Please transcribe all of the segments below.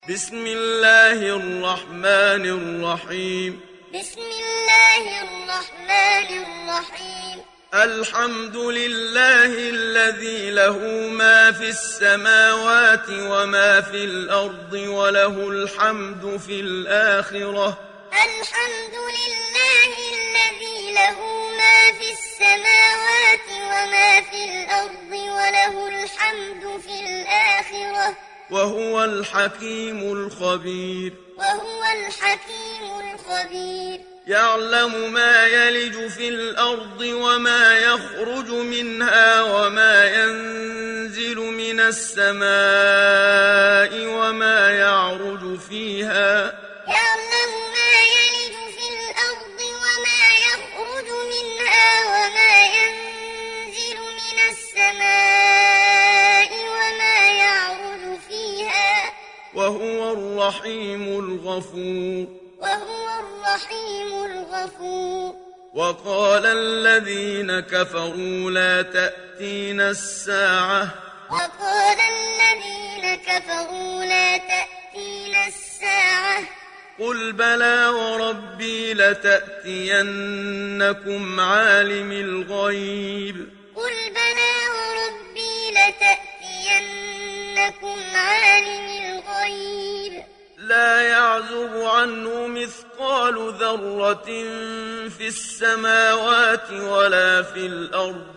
بسم الله الرحمن الرحيم بسم الله الرحمن الرحيم الحمد لله الذي له ما في السماوات وما في الأرض وله الحمد في الآخرة الحمد لله الذي له ما في السماوات وما في الأرض وله الحمد في الآخرة وهو الحكيم الخبير وهو الحكيم الخبير يعلم ما يلج في الأرض وما يخرج منها وما ينزل من السماء وما يعرج فيها يعلم ما يلج في الأرض وما يخرج منها وما ينزل من السماء وما يعرج فيها وهو الرحيم الغفور وهو الرحيم الغفور وقال الذين كفروا لا تأتينا الساعة وقال الذين كفروا لا تأتينا الساعة قل بلى وربي لتأتينكم عالم الغيب قل بلى وربي لتأتينكم عالم الغيب لا يعزب عنه مثقال ذرة في السماوات ولا في الأرض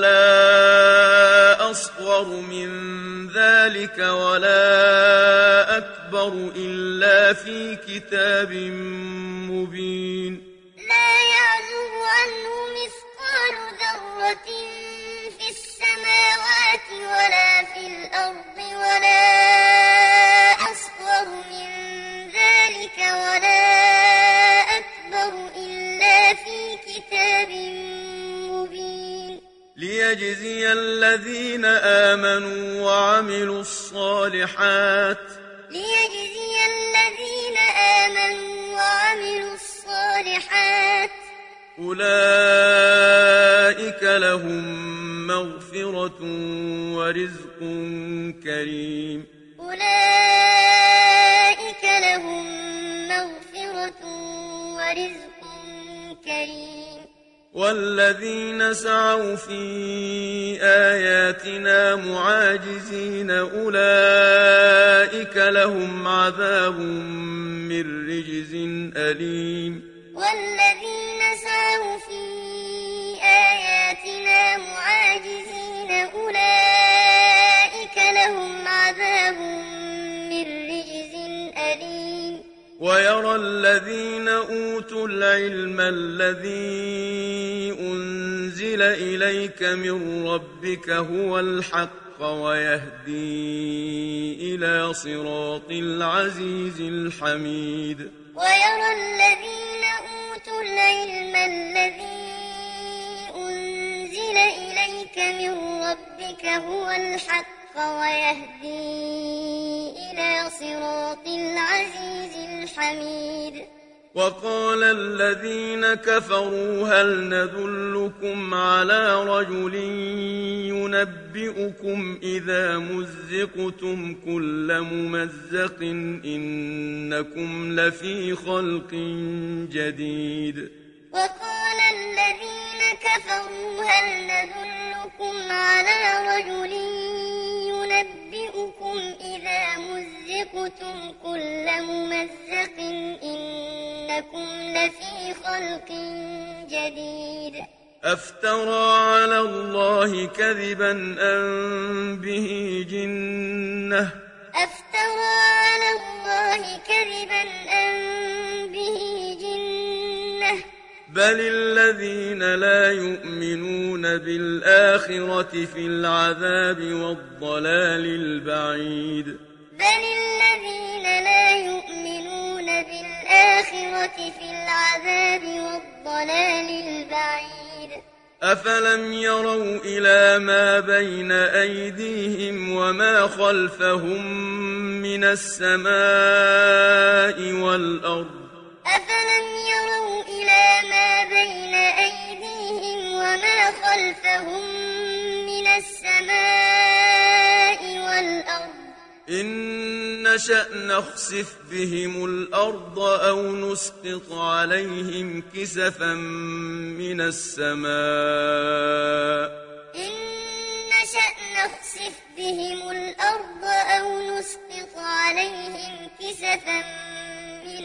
ولا أصغر من ذلك ولا أكبر إلا في كتاب مبين لا يعزب عنه مثقال ذرة في السماوات ولا في الأرض ولا أصغر من ذلك ولا أكبر إلا في كتاب مبين ليجزي الذين آمنوا وعملوا الصالحات ليجزي الذين آمنوا وعملوا الصالحات أولئك لهم مغفرة ورزق كريم أولئك لهم مغفرة ورزق كريم والذين سعوا في آياتنا معاجزين أولئك لهم عذاب من رجز أليم والذين سعوا في آياتنا معاجزين أولئك لهم عذاب من رجز أليم ويرى الذين أوتوا العلم الذي أنزل إليك من ربك هو الحق ويهدي إلى صراط العزيز الحميد ويرى الذين أوتوا العلم الذي أنزل إليك من ربك هو الحق ويهدي إلى صراط العزيز الحميد وقال الذين كفروا هل ندلكم على رجل ينبئكم إذا مزقتم كل ممزق إنكم لفي خلق جديد وقال الذين كفروا هل ندلكم على رجل ينبئكم إذا مزقتم كل ممزق إنكم لفي خلق جديد أفترى على الله كذبا أم به جنة أفترى على الله كذبا أم به جنة بل الذين لا يؤمنون بالآخرة في العذاب والضلال البعيد بل الذين لا يؤمنون بالآخرة في العذاب والضلال البعيد أفلم يروا إلى ما بين أيديهم وما خلفهم من السماء والأرض أفلم يروا إلى ما بين أيديهم وما خلفهم من السماء والأرض إن نشأ نخسف بهم الأرض أو نسقط عليهم كسفا من السماء إن نشأ نخسف بهم الأرض أو نسقط عليهم كسفا من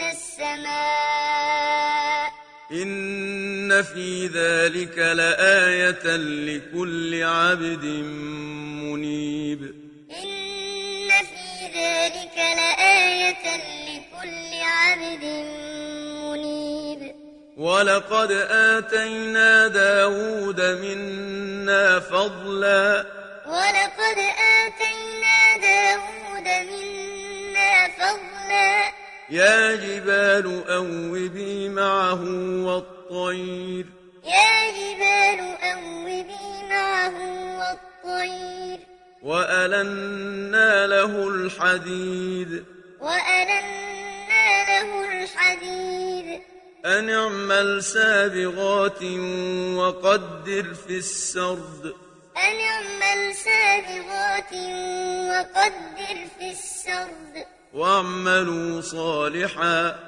السماء إن في ذلك لآية لكل عبد منيب إن في ذلك لآية لكل عبد منيب ولقد آتينا داود منا فضلا ولقد آتينا داود منا فضلا يا جبال أوبي معه والطير يا جبال أوبي معه والطير وألنا له الحديد وألنا له الحديد أن اعمل سابغات وقدر في السرد أن اعمل سابغات وقدر في السرد واعملوا صالحا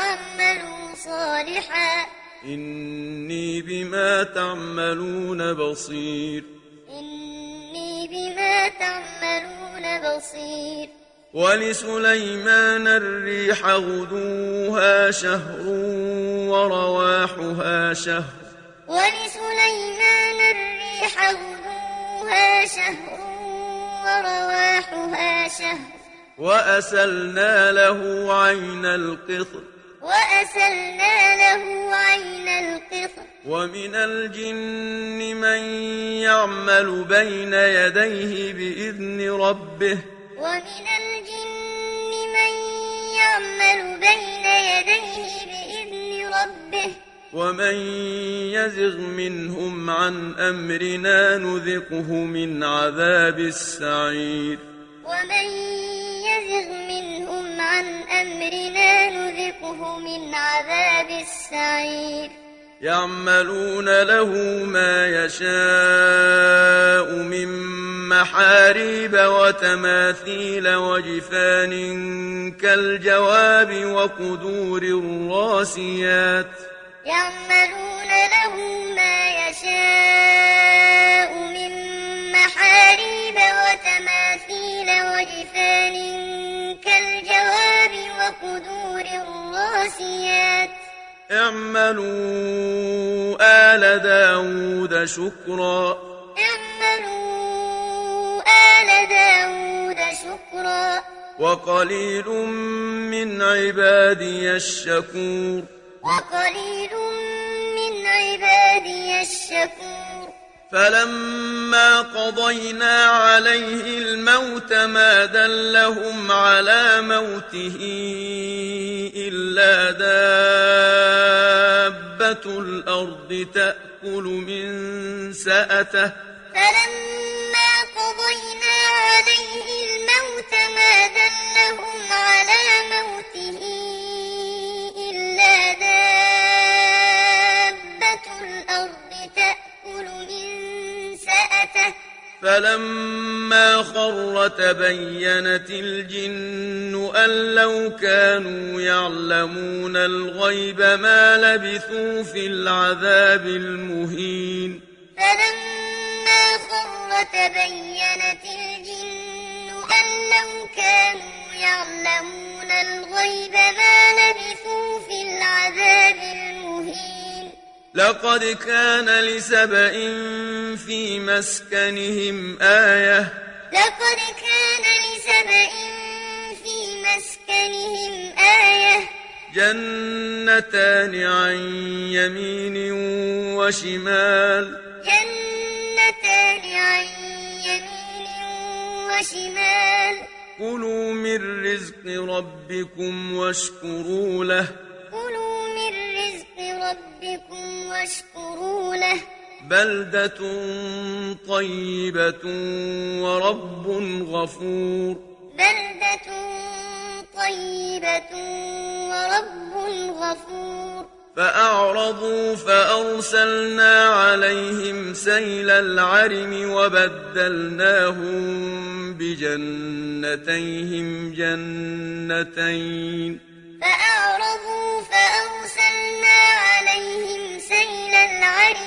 إني بما تعملون بصير إني بما تعملون بصير ولسليمان الريح غدوها شهر ورواحها شهر ولسليمان الريح غدوها شهر ورواحها شهر وأسلنا له عين القطر ومن الجن من يعمل بين يديه بإذن ربه ومن يزغ منهم عن أمرنا نذقه من عذاب السعير ومن يزغ منهم عن أمرنا نذقه من عذاب السعير يعملون له ما يشاء من محاريب وتماثيل وجفان كالجواب وقدور الراسيات يعملون له ما يشاء من محاريب وتماثيل وجفان كالجواب وقدور الراسيات اعملوا آل داود شكرا وقليل من عبادي الشكور فلما قضينا عليه الموت ما دلهم على موته إلا دابة الأرض تأكل من سأته فلما قضينا عليه الموت ما دلهم على موته إلا دابة الأرض تأكل من سأته فلما خر تبينت الجن أن لو كانوا يعلمون الغيب ما لبثوا في العذاب المهين فلما خر تبينت الجن أن لو كانوا يعلمون الغيب ما لبثوا في العذاب المهين لقد كان لسبإ في مسكنهم آية جنتان عن يمين وشمال كلوا من رزق ربكم واشكروا له بلدة طيبة ورب غفور فأعرضوا فأرسلنا عليهم سيل العرم وبدلناهم فأعرضوا فأرسلنا عليهم سيل العرم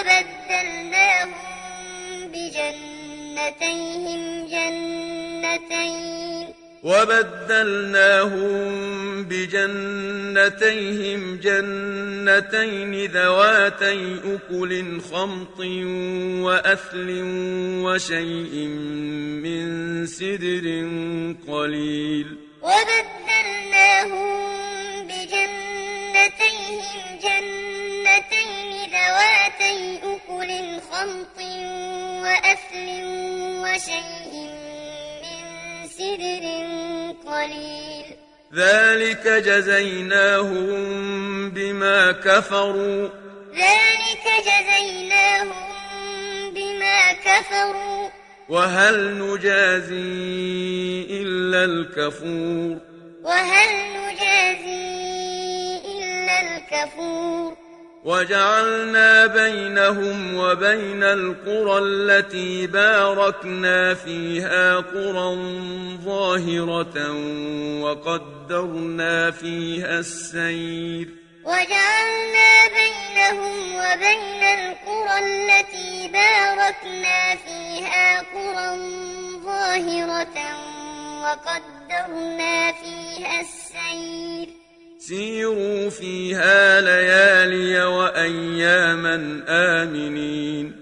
وبدلناهم بجنتيهم جنتين ذواتي أكل خمط وأثل وشيء من سدر قليل وبدلناهم بجنتيهم جنتين ذواتي أكل خمط وأثل وشيء من سدر قليل ذلك جزيناهم بما كفروا وهل نجازي إلا الكفور وجعلنا بينهم وبين القرى التي باركنا فيها قرى ظاهرة وقدرنا فيها السير وجعلنا بينهم وبين القرى التي باركنا فيها قرى ظاهرة وقدرنا فيها السير سيروا فيها ليالي وأياما آمنين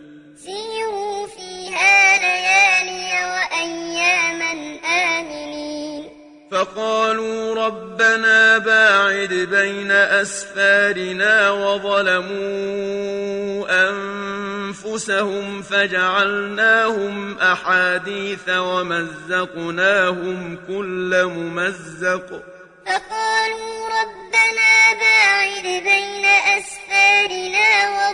فقالوا ربنا باعد بين أسفارنا وظلموا أنفسهم فجعلناهم أحاديث ومزقناهم كل ممزق فقالوا ربنا باعد بين أسفارنا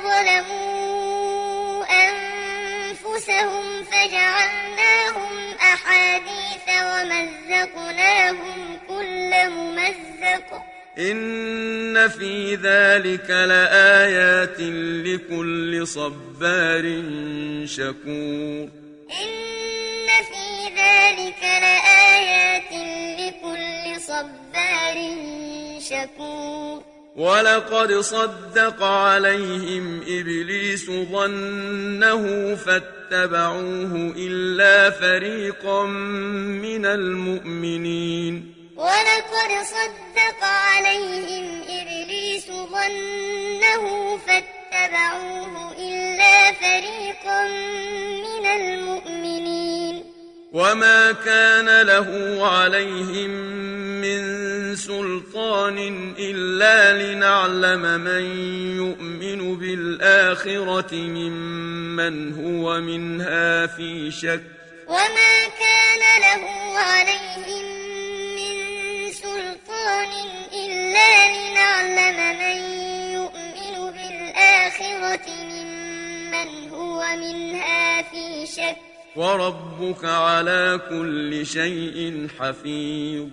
وظلموا أنفسهم فجعلناهم أحاديث ومزقناهم كل ممزق إن في ذلك لآيات لكل صبار شكور إن في ذلك لآيات لكل صبار شكور ولقد صدق عليهم إبليس ظنه فاتبعوه إلا فريقا من المؤمنين ولقد صدق عليهم إبليس ظنه فاتبعوه إلا فريقا من المؤمنين وما كان له عليهم من سلطان إلا لنعلم من يؤمن بالآخرة ممن هو منها في شك وما كان له عليهم من سلطان إلا لنعلم من يؤمن بالآخرة ممن هو منها في شك وربك على كل شيء حفيظ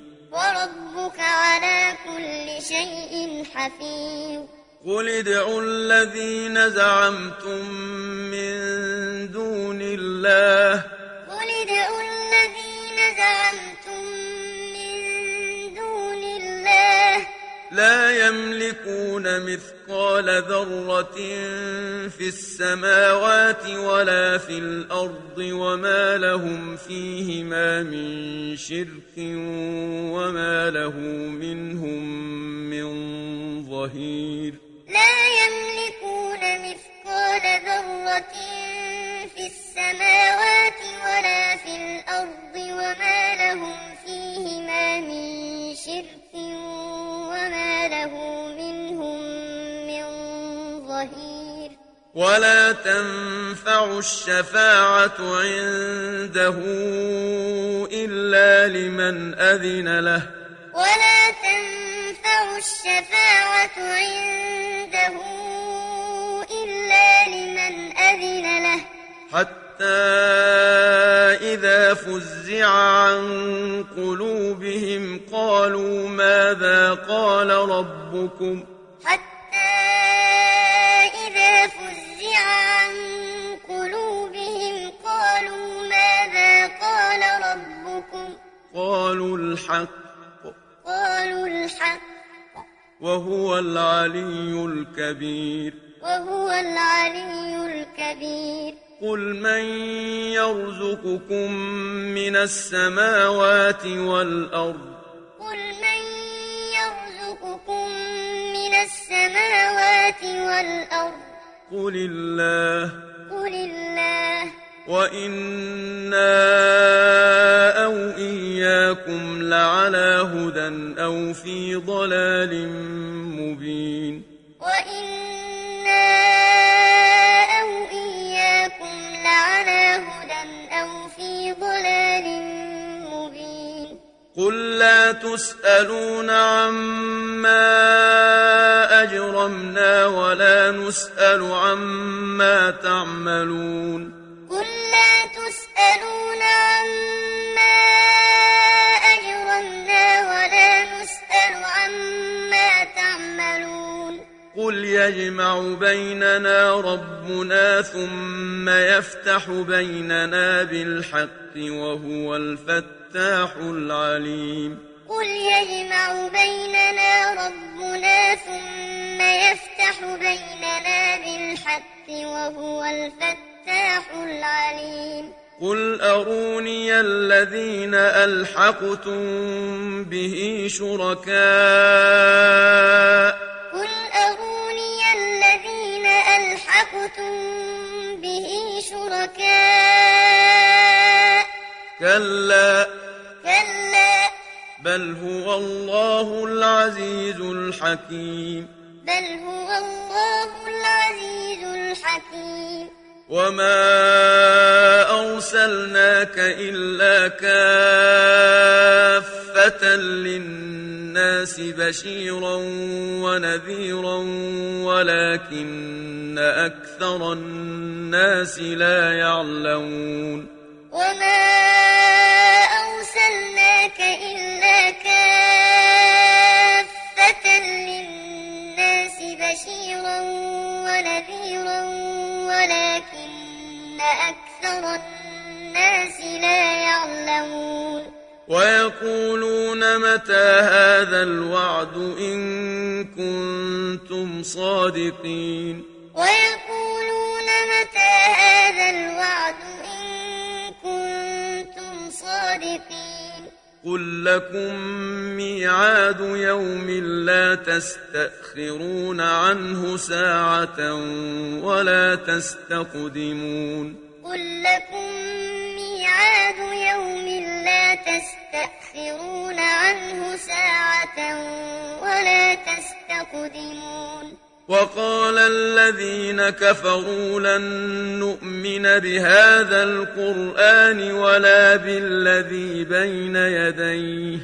قل ادعوا الذين زعمتم من دون الله لا يملكون مثقال ذرة في السماوات ولا في الأرض وما لهم فيهما من شرك وما له منهم من ظهير لا يملكون مثقال ذرة في السماوات ولا في الأرض وما لهم فيهما من شرك وما له منهم من ظهير ولا تنفع الشفاعة عنده إلا لمن أذن له حتى إذا فزع عن قلوبهم قالوا ماذا قال ربكم قالوا ماذا قال الحق وهو العلي الكبير قل من يرزقكم من السماوات والأرض قل الله وإنا أو إياكم لعلى هدى أو في ضلال مبين قل لا تسألون عما أجرمنا ولا نسأل عما تعملون قل يجمع بيننا ربنا ثم يفتح بيننا بالحق وهو الفتاح العليم قل أروني الذين ألحقتم به شركاء كلا بل هو الله العزيز الحكيم وما أرسلناك إلا كافة للناس بشيرا ونذيرا ولكن أكثر الناس لا يعلمون ويقولون متى هذا الوعد إن كنتم صادقين قل لكم ميعاد يوم لا تستأخرون عنه ساعة ولا تستقدمون وقال الذين كفروا لن نؤمن بهذا القرآن ولا بالذي بين يديه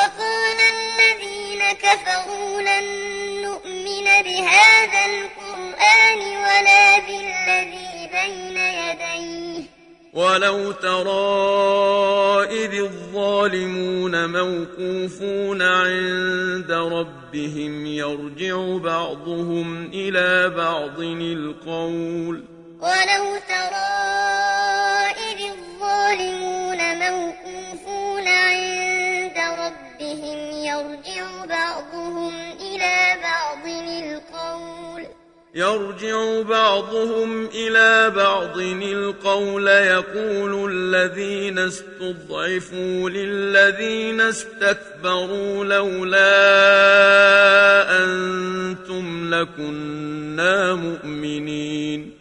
ولو ترى إذ الظالمون موقوفون عند ربهم يرجع بعضهم إلى بعض القول يقول الذين استضعفوا للذين استكبروا لولا أنتم لكنا مؤمنين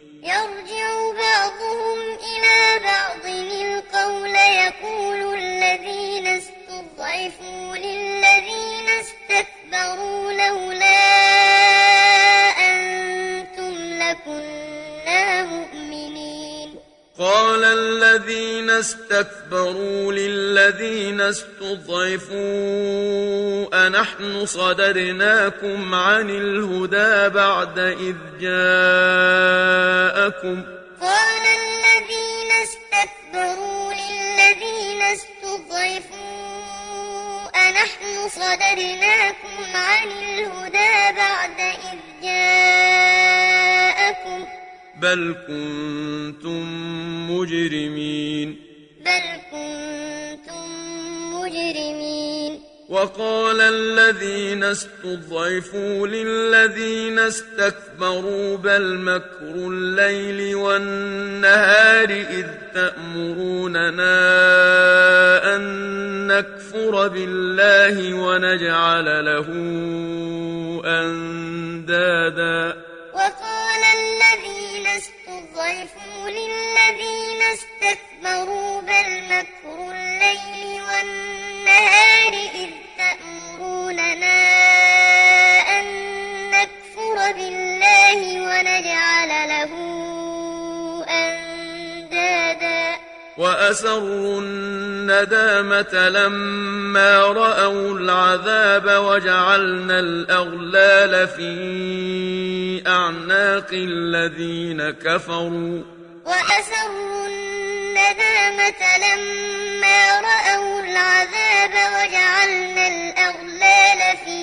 قال الذين استكبروا للذين استضعفوا أنحن صددناكم عن الهدى بعد إذ جاءكم بل كنتم مجرمين وقال الذين استضعفوا للذين استكبروا بل مكر الليل والنهار إذ تأمروننا أن نكفر بالله ونجعل له أندادا وقال الذين استضعفوا للذين استكبروا بل مكر الليل والنهار إذ تأمروننا أن نكفر بالله ونجعل له أندادا وأسروا الندامة لما رأوا العذاب وجعلنا الأغلال في أعناق الذين كفروا وأسروا الندامة لما رأوا العذاب وجعلنا الأغلال في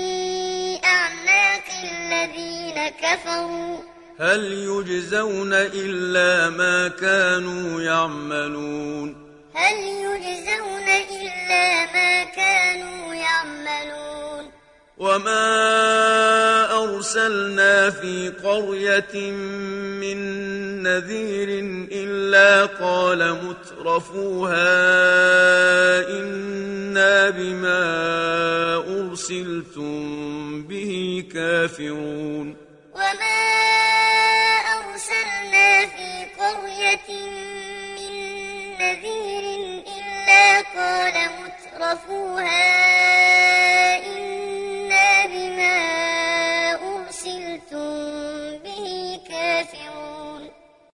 أعناق الذين كفروا هل يجزون إلا ما كانوا يعملون هل يجزون إلا ما كانوا يعملون وما أرسلنا في قرية من نذير إلا قال مترفوها إنا بما أرسلتم به كافرون وما أرسلنا في قرية من نذير إلا قال مترفوها إنا بما أرسلتم به كافرون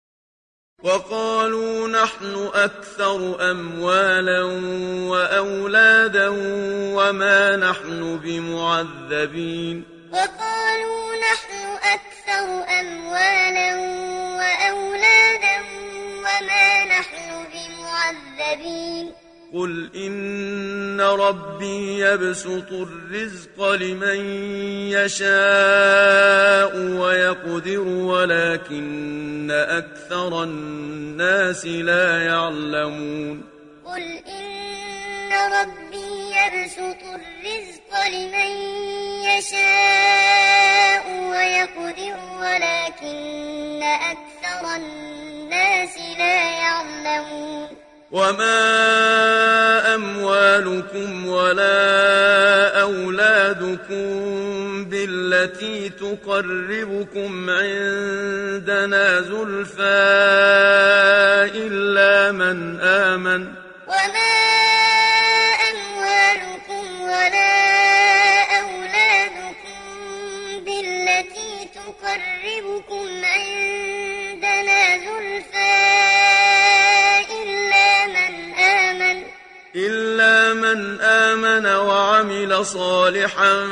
وقالوا نحن أكثر أموالا وأولادا وما نحن بمعذبين وقالوا نحن أكثر أموالا وأولادا وما نحن بمعذبين قل إن ربي يبسط الرزق لمن يشاء ويقدر ولكن أكثر الناس لا يعلمون قل إن ربي يبسط الرزق لمن يشاء ويقدر ولكن أكثر الناس لا يعلمون وما أموالكم ولا أولادكم بالتي تقربكم عندنا زلفى إلا من آمن وما أموالكم ولا أولادكم بالتي تقربكم عندنا زلفى إلا من آمن وعمل صالحا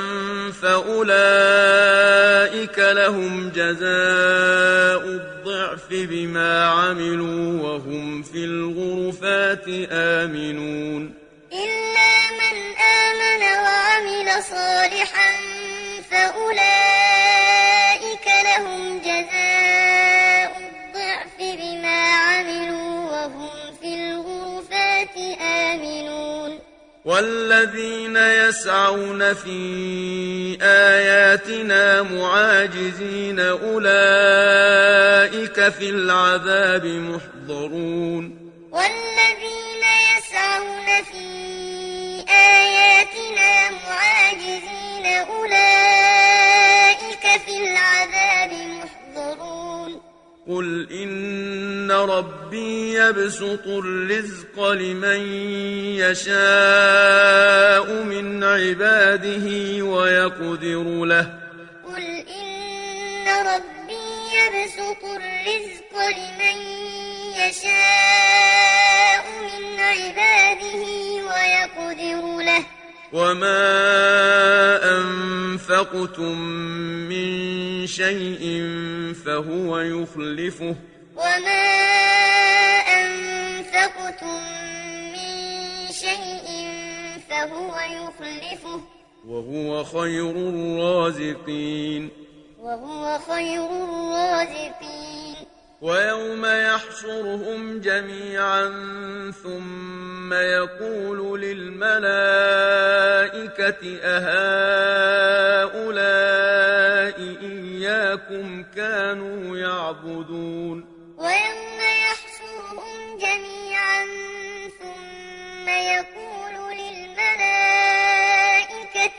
فأولئك لهم جزاء الضعف بما عملوا وهم في الغرفات آمنون إلا من آمن وعمل صالحا فأولئك لهم جزاء الضعف بما عملوا وهم في الغرفات آمنون والذين يسعون في آياتنا معاجزين أولئك في العذاب محضرون والذين يسعون في آياتنا معاجزين أولئك في العذاب محضرون قل إن ربي يبسط الرزق لمن يشاء من عباده ويقدر له قل إن ربي يبسط الرزق لمن يشاء من عباده ويقدر له وما أنفقتم من شيء فهو يخلفه وما أنفقتم من شيء فهو يخلفه وهو خير الرازقين وهو خير الرازقين ويوم يحشرهم جميعا ثم يقول للملائكة أهؤلاء إياكم كانوا يعبدون ويوم يحشرهم جميعا ثم يقول للملائكة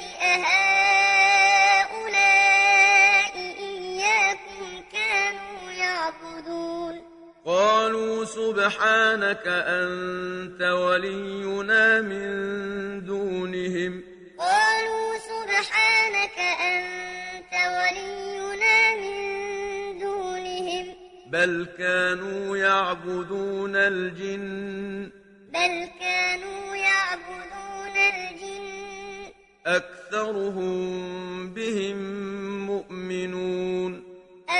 أهؤلاء إياكم كانوا يعبدون قالوا سبحانك أنت ولينا من دونهم قالوا سبحانك أنت ولينا من دونهم بل كانوا يعبدون الجن أكثرهم بهم مؤمنون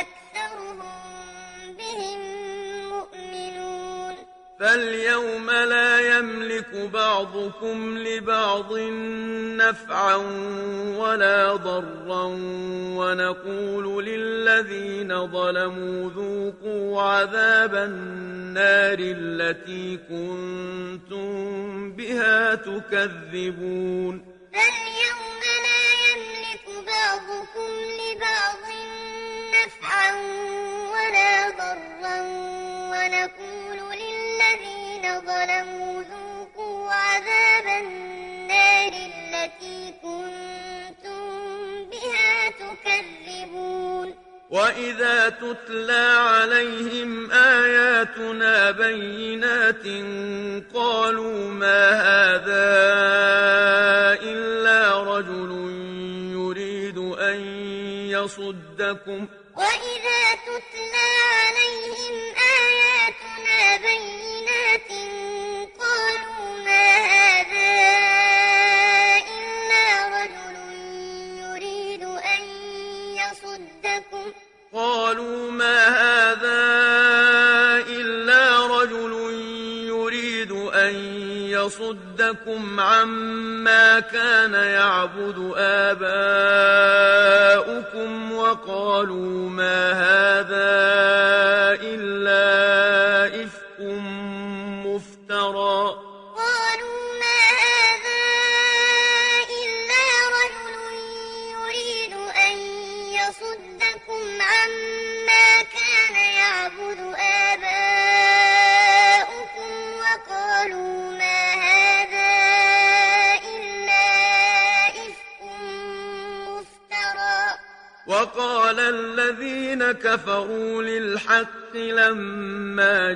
فاليوم لا يملك بعضكم لبعض نفعا ولا ضرا ونقول للذين ظلموا ذوقوا عذاب النار التي كنتم بها تكذبون فاليوم لا يملك بعضكم لبعض نفعا ولا ضرا ونقول للذين ظلموا ذوقوا عذاب النار التي كنتم بها تكذبون وإذا تتلى عليهم آياتنا بينات قالوا ما هذا إلا رجل يريد أن يصدكم وإذا تتلى عليهم آياتنا بينات قالوا ما هذا إلا رجل يريد أن يصدكم قالوا ما هذا إلا رجل يريد أن يصدكم عما كان يعبد آباؤكم وقالوا ما هذا إلا إفك مفترى قالوا ما هذا إلا رجل يريد أن يصدكم عما كان يعبد آباؤكم وقالوا ما هذا إلا إفك مفترى وقال الذين كفروا للحق لما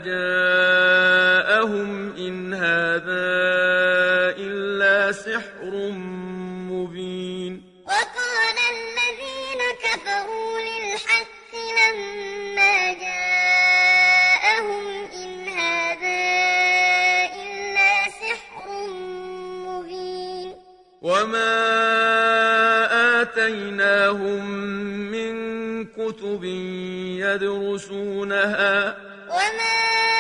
جاءهم إن هذا إلا سحر مبين وقال الذين كفروا للحق لما جاءهم إن هذا إلا سحر مبين وما آتيناهم من كتب يدرسونها وما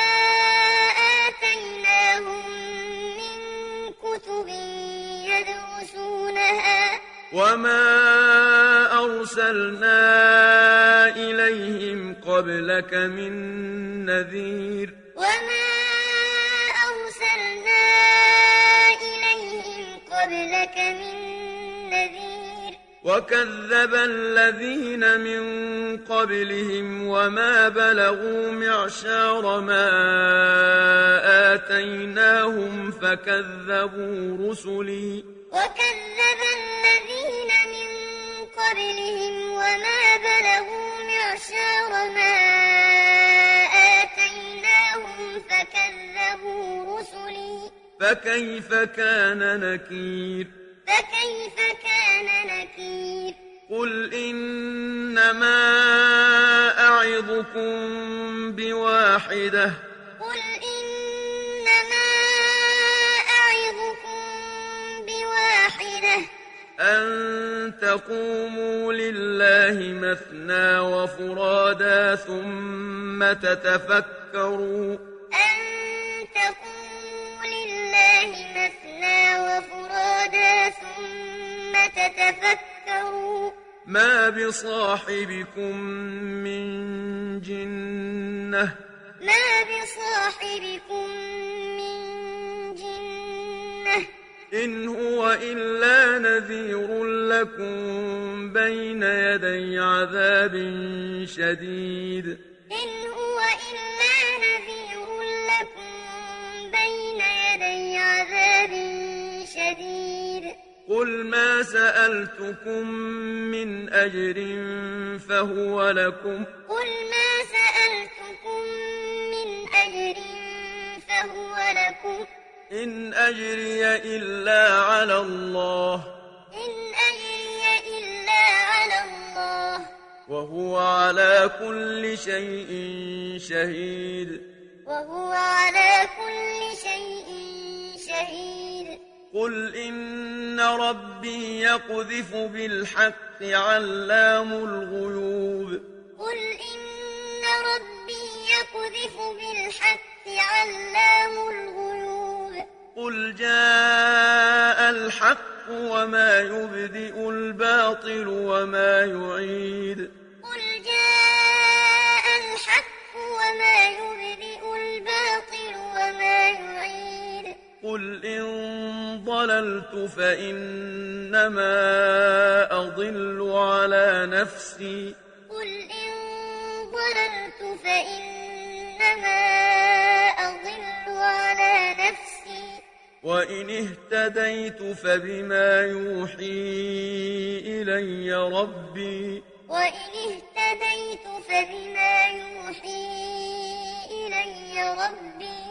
آتيناهم من كتب يدرسونها وما أرسلنا إليهم قبلك من نذير وما أرسلنا إليهم قبلك من نذير وكذب الذين من قبلهم وما بلغوا معشار ما آتيناهم فكذبوا رسلي وكذب الذين من قبلهم وما بلغوا معشار ما آتيناهم فكذبوا رسلي فكيف كان نكير قل إنما أعظكم بواحدة أن تقوموا لله مثنى وفرادا ثم تتفكروا ما بصاحبكم من جنة ما بصاحبكم من جنة إن هو إلا نذير لكم بين يدي عذاب شديد إن هو إلا نذير لكم بين يدي عذاب شديد قل ما سألتكم من أجر فهو لكم قل ما سألتكم من أجر فهو لكم إن أجري إلا على الله إن أجري إلا على الله وهو على كل شيء شهيد وهو على كل شيء شهيد قل إن ربي يقذف بالحق علام الغيوب قل إن ربي يقذف بالحق علام الغيوب قل جاء الحق وما يبدئ الباطل وما يعيد قل جاء الحق وما يبدئ الباطل وما يعيد قل إن ضللت فإنما أضل على نفسي قل إن ضللت فإنما أضل على نفسي وإن اهتديت فبما يوحي إلي ربي وإن اهتديت فبما يوحي إلي ربي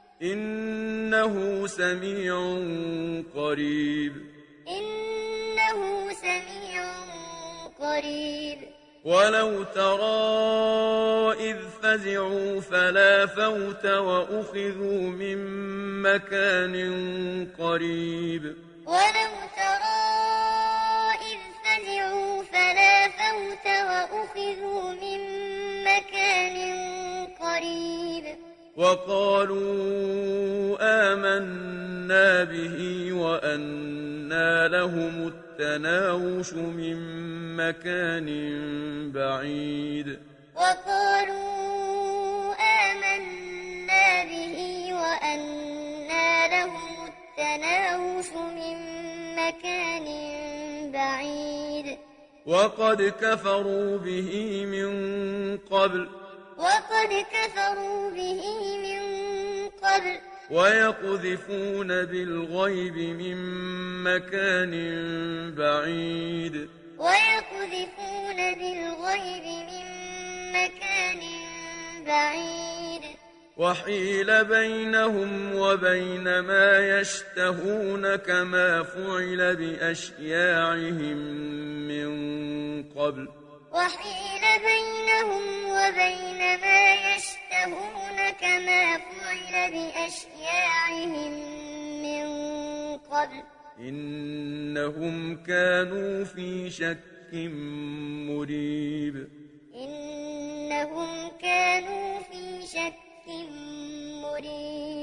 إنه سميع قريب إنه سميع قريب ولو ترى إذ فزعوا فلا فوت وأخذوا من مكان قريب ولو ترى إذ فزعوا فلا فوت وأخذوا من مكان قريب وقالوا آمنا به وأنى لهم التناوش من مكان بعيد وقالوا آمنا به وأنى لهم التناوش من مكان بعيد وقد كفروا به من قبل ويقذفون بالغيب من مكان بعيد وحيل بينهم وبين ما يشتهون كما فعل بأشياعهم من قبل وحيل بينهم وبين ما يشتهون كما فعل بأشياعهم من قبل إنهم كانوا في شك مريب إنهم كانوا في شك مريب